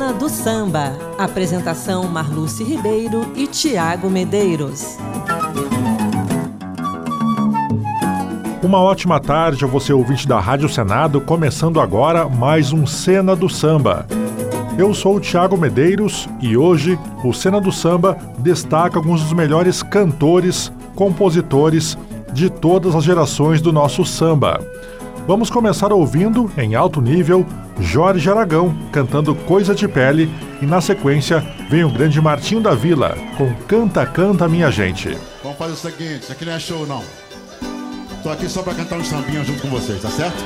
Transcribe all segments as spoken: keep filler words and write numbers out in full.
Cena do Samba. Apresentação Marluce Ribeiro e Tiago Medeiros. Uma ótima tarde a você, ouvinte da Rádio Senado, começando agora mais um Cena do Samba. Eu sou o Tiago Medeiros e hoje o Cena do Samba destaca alguns dos melhores cantores, compositores de todas as gerações do nosso samba. Vamos começar ouvindo, em alto nível, Jorge Aragão cantando Coisa de Pele e na sequência vem o grande Martinho da Vila com Canta, Canta Minha Gente. Vamos fazer o seguinte, isso aqui não é show não. Tô aqui só pra cantar um sambinha junto com vocês, tá certo?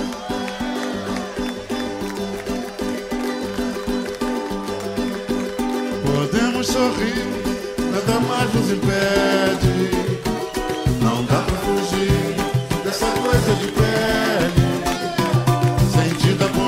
Podemos sorrir, nada mais nos impede. Não dá pra fugir dessa coisa de pele, sentida por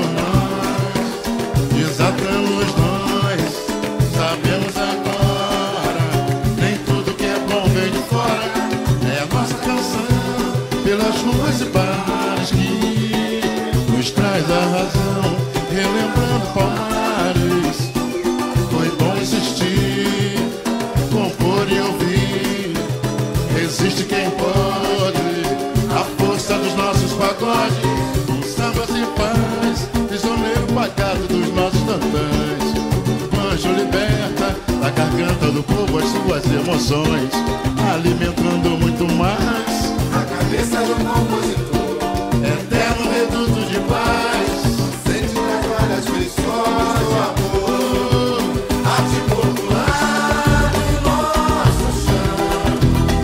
nós, desatamos nós. Sabemos agora, nem tudo que é bom vem de fora. É a nossa canção, pelas ruas e bares, que nos traz a razão, relembrando Palmares. Foi bom insistir, compor e ouvir. Existe quem pode, a força dos nossos pagodes. Um samba sem paz, prisioneiro pagado dos nossos tantãs. Um anjo liberta da garganta do povo as suas emoções, alimentando muito mais a cabeça do compositor. Eterno reduto de paz, sente nas várias feições de amor. Arte popular do nosso chão,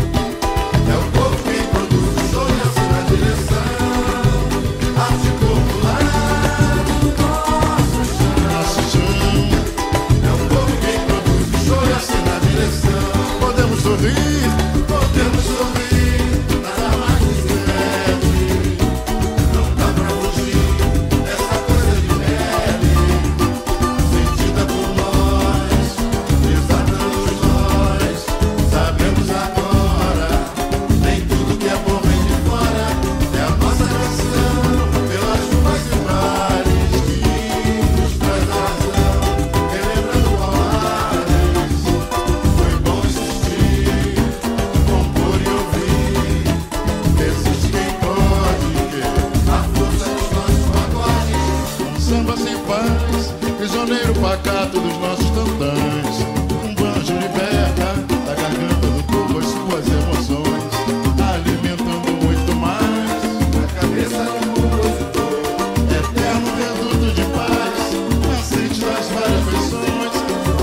é o povo quem produz o show e assina a direção. Arte popular do nosso chão, nosso chão, é o povo quem produz o show e assina a direção. Podemos sorrir, podemos sorrir, nada mais nos impede. Não dá pra fugir dessa coisa de pele, sentida por nós, desatamos nós. Sabemos agora, nem tudo que é bom vem de fora. É a nossa canção, pelas ruas e bares, que nos traz a razão, relembrando Palmares. Foi bom insistir, compor e ouvir. Existe quem pode, a força dos nossos pagodes. Um samba sem paz, prisioneiro pacato dos nossos tantãs. Um banjo liberta da garganta do povo as suas emoções, alimentando muito mais a cabeça do compositor. Eterno reduto de paz, aceite das várias versões.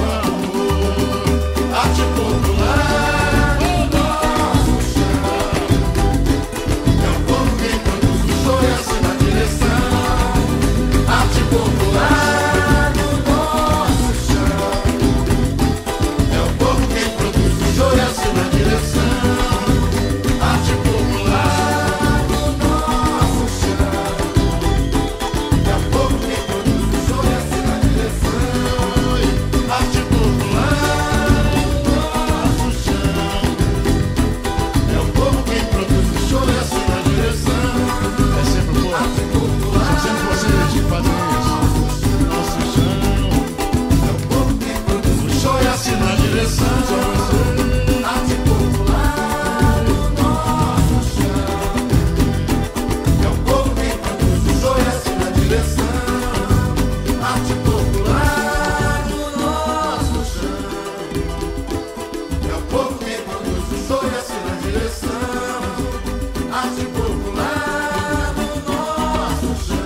Amor, arte popular do nosso chão, é o povo quem produz o show e assina a direção. Arte popular do nosso chão, é o povo quem produz o show e assina a direção. Arte popular do nosso chão, é o povo quem produz o show e assina a direção. Arte popular do nosso chão, é o povo quem produz o show e assina a direção. É sempre o povo, são sempre vocês que fazem isso. Nosso chão, é o povo quem produz o show e assina a direção. São vocês. Arte popular do nosso chão, é o povo quem produz o show e assina a direção. Arte popular do nosso chão, é o povo quem produz o show e assina a direção. Arte popular do nosso chão,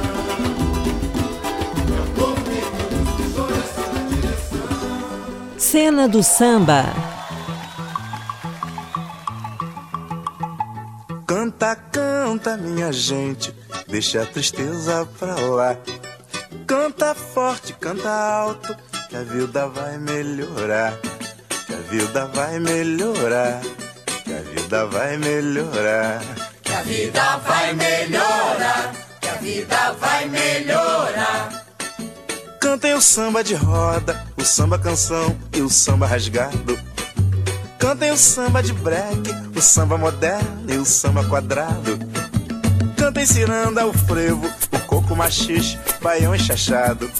é o povo quem produz o show e assina a direção. Cena do Samba. Canta, canta, minha gente, deixa a tristeza pra lá. Canta forte, canta alto, que a vida vai melhorar. Que a vida vai melhorar. Que a vida vai melhorar. Que a vida vai melhorar, que a vida vai melhorar. Cantem o samba de roda, o samba canção e o samba rasgado. Cantem o samba de break, o samba moderno e o samba quadrado. Cantem ciranda, o frevo, o coco machixe, baião enxachado.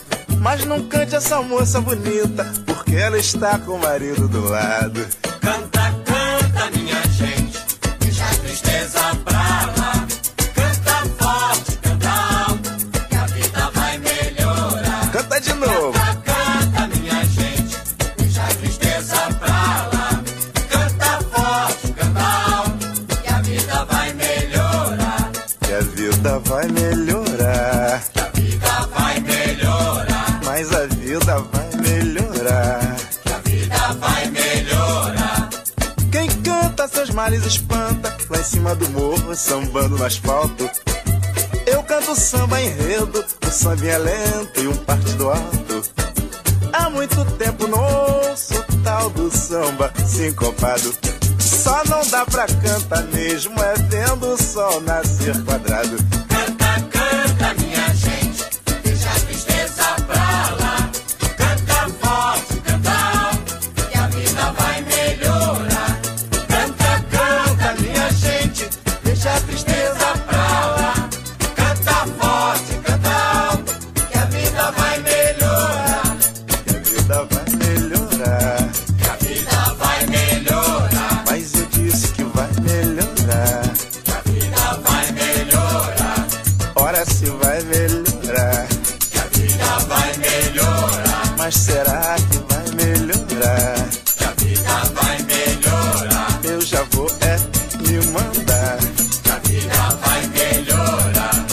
Mas não cante essa moça bonita, porque ela está com o marido do lado. Canta, canta, minha gente, deixa a tristeza pra lá. Canta forte, canta alto, que a vida vai melhorar. Canta de novo. Canta, canta, minha gente, deixa a tristeza pra lá. Canta forte, canta alto, que a vida vai melhorar. Que a vida vai melhorar. Que a vida vai melhorar. Mas a vida vai melhorar. Que a vida vai melhorar. Quem canta seus males espanta, lá em cima do morro, sambando no asfalto. Eu canto samba enredo, o samba é lento e um partido alto. Há muito tempo não ouço o tal do samba sincopado. Só não dá pra cantar mesmo, é vendo o sol nascer quadrado. Canta, canta, minha gente, deixa a tristeza pra lá. Canta forte, canta alto, que a vida vai melhorar. Canta, canta, minha gente, deixa a tristeza pra lá. Canta forte, canta alto, que a vida vai melhorar. Que a vida vai melhorar. Que a vida vai melhorar. Mas eu disse que vai melhorar. Que a vida vai melhorar. Ora se vai melhorar. Que a vida vai melhorar. Mas será que vai melhorar? Que a vida vai melhorar. Eu já vou é me mandar. Que a vida vai melhorar.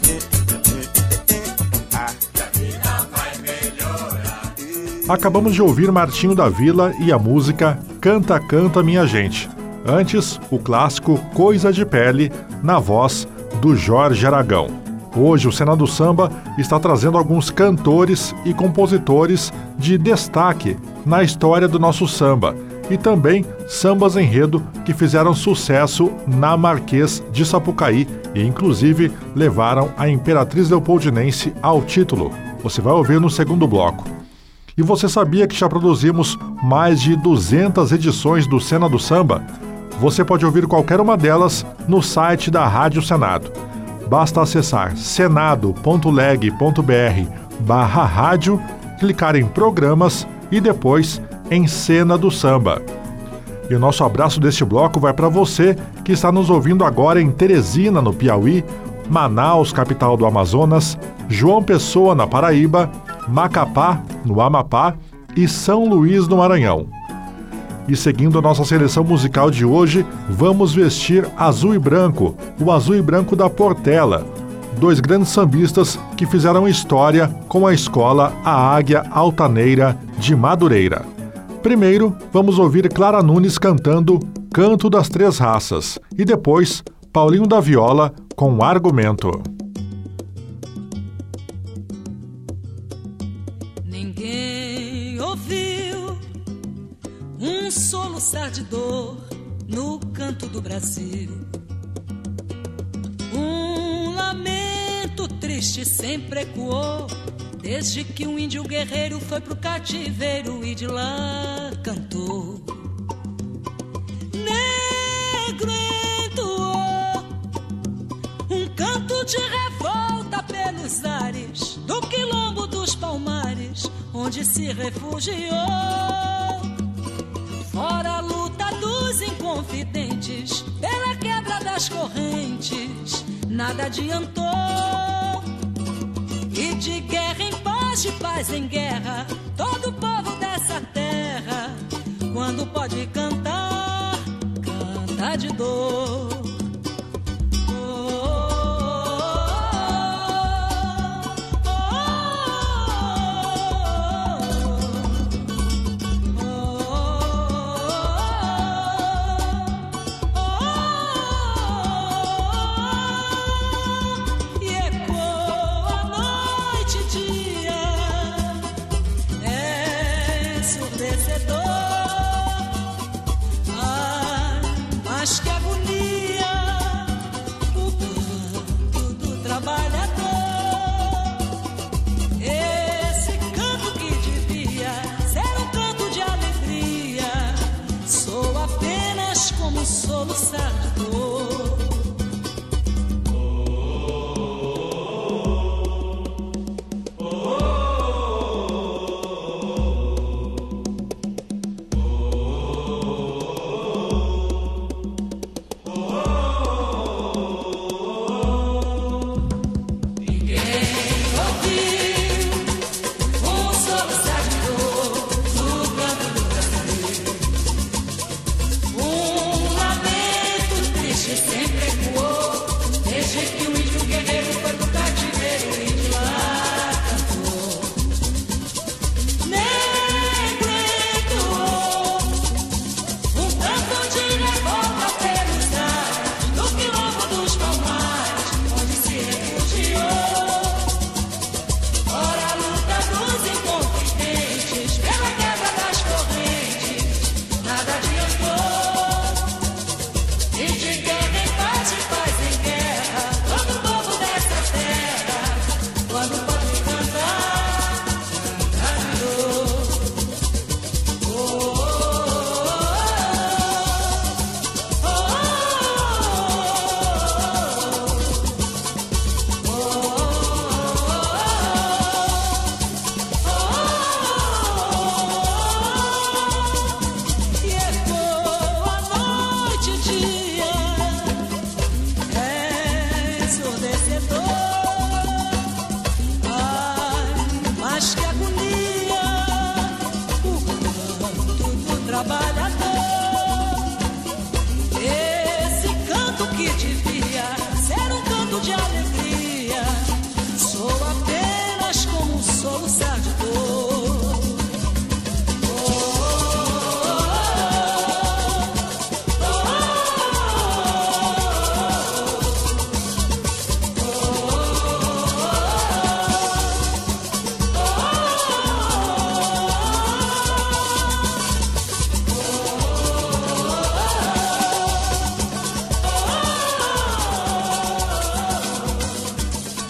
Ah, Que a vida vai melhorar. Acabamos de ouvir Martinho da Vila e a música Canta, Canta, Minha Gente. Antes, o clássico Coisa de Pele, na voz do Jorge Aragão. Hoje, o Cena do Samba está trazendo alguns cantores e compositores de destaque na história do nosso samba e também sambas enredo que fizeram sucesso na Marquês de Sapucaí e, inclusive, levaram a Imperatriz Leopoldinense ao título. Você vai ouvir no segundo bloco. E você sabia que já produzimos mais de duzentas edições do Cena do Samba? Você pode ouvir qualquer uma delas no site da Rádio Senado. Basta acessar senado ponto leg ponto br barra rádio, clicar em programas e depois em Cena do Samba. E o nosso abraço deste bloco vai para você que está nos ouvindo agora em Teresina, no Piauí, Manaus, capital do Amazonas, João Pessoa, na Paraíba, Macapá, no Amapá e São Luís, no Maranhão. E seguindo a nossa seleção musical de hoje, vamos vestir azul e branco, o azul e branco da Portela, dois grandes sambistas que fizeram história com a escola A Águia Altaneira de Madureira. Primeiro, vamos ouvir Clara Nunes cantando Canto das Três Raças e depois Paulinho da Viola com Argumento. Ninguém ouviu um soluçar de dor no canto do Brasil. Um lamento triste sempre ecoou desde que um índio guerreiro foi pro cativeiro e de lá cantou. Negro entoou um canto de revolta pelos ares do quilombo dos Palmares, onde se refugiou. Fora a luta dos inconfidentes pela quebra das correntes, nada adiantou. E de guerra em paz, de paz em guerra, todo o povo dessa terra, quando pode cantar, canta de dor.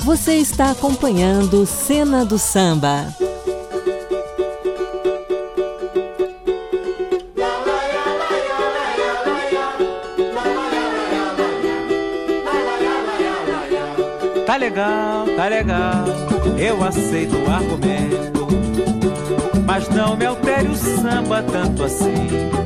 Você está acompanhando Cena do Samba. Tá legal, tá legal, eu aceito o argumento, mas não me altere o samba tanto assim.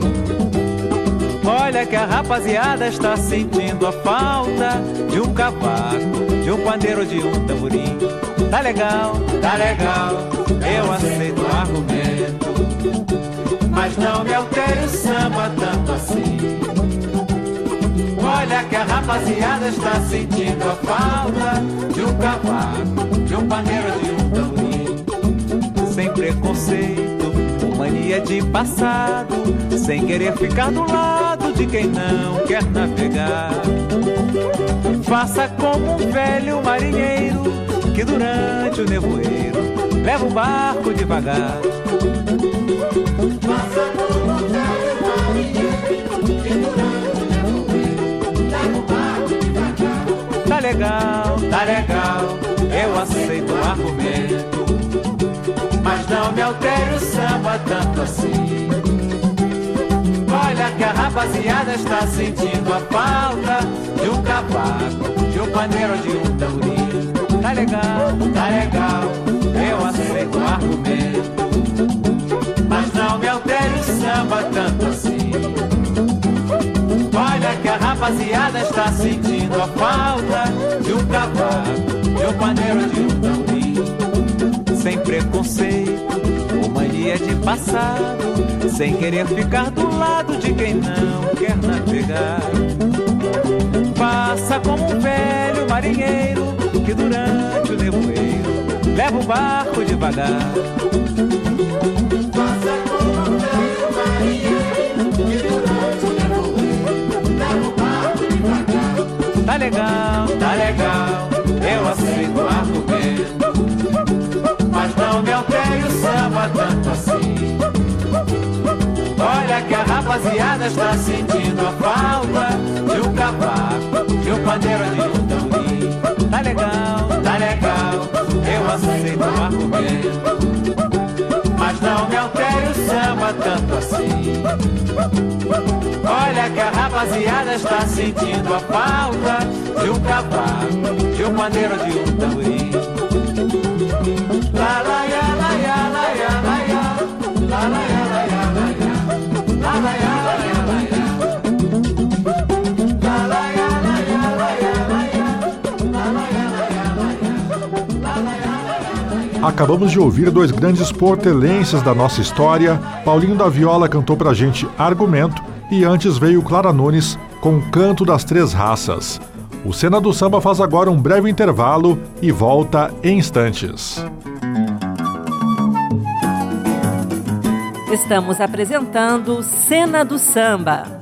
Olha que a rapaziada está sentindo a falta de um cavaco, de um pandeiro, de um tamborim. Tá legal, tá legal, eu aceito o argumento, mas não me altere o samba tanto assim. Olha que a rapaziada está sentindo a falta de um cavaco, de um pandeiro, de um tamborim. Sem preconceito, mania de passado, sem querer ficar do lado de quem não quer navegar. Faça como um velho marinheiro que durante o nevoeiro leva o barco devagar. Faça como um velho marinheiro que durante o nevoeiro leva o barco devagar. Tá legal, tá legal, eu aceito o argumento, mas não me altere o samba tanto assim. Olha que a rapaziada está sentindo a falta de um cavaco, de um pandeiro, de um tamborim. Tá legal, tá legal, eu aceito o argumento, mas não me altere o samba tanto assim. Olha que a rapaziada está sentindo a falta de um cavaco, de um pandeiro, de um tamborim. Sem preconceito, ou mania de passado, sem querer ficar do lado de quem não quer navegar. Faça como um velho marinheiro que durante o nevoeiro leva o barco devagar. Faça como um velho marinheiro que durante o nevoeiro leva o barco devagar. Tá legal, tá legal, eu aceito o argumento, mas não me altere o samba tanto assim. Olha que a rapaziada está sentindo a falta de um cavaco, de um pandeiro, de um tamborim. Tá legal, tá legal, eu aceito o argumento, mas não me altere o samba tanto assim. Olha que a rapaziada está sentindo a falta de um cavaco, de um pandeiro, de um tamborim. La la ya la ya la ya la ya, la la ya la ya la ya, la la ya la ya la ya, la la ya la ya la ya la ya, la la ya la ya la ya, la la ya la ya. Acabamos de ouvir dois grandes portelenses da nossa história. Paulinho da Viola cantou pra gente Argumento e antes veio Clara Nunes com Canto das Três Raças. O Cena do Samba faz agora um breve intervalo e volta em instantes. Estamos apresentando Cena do Samba.